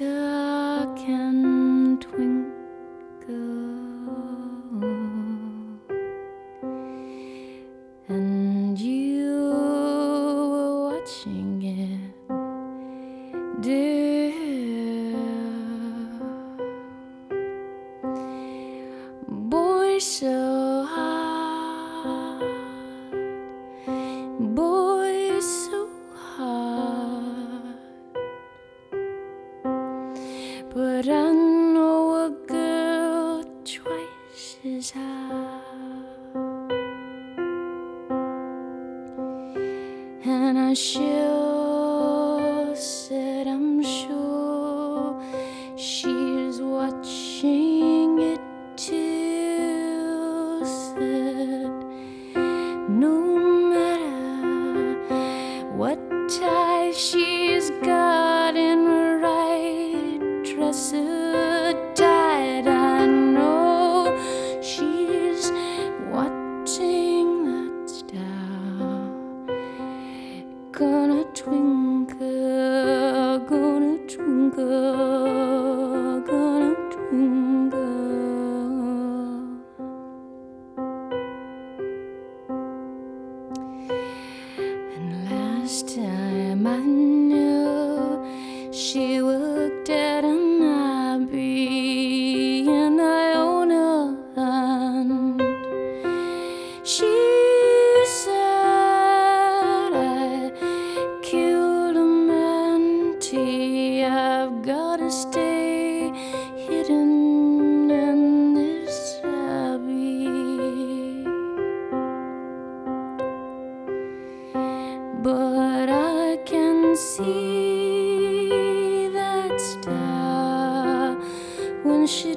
star can twinkle, and you were watching it, dear. Boy, so hard, boy, so hard. But I know a girl twice as hard, and I sure said I'm sure she's watching it too. Said no matter what type she's got in her right dresser tied, I know she's watching that star. Gonna twinkle, gonna twinkle, gonna twinkle. And last time I knew, she worked at an Abbey in Iona. She said I killed a manatee. I've gotta stay hidden in this abbey, but I can see that star when she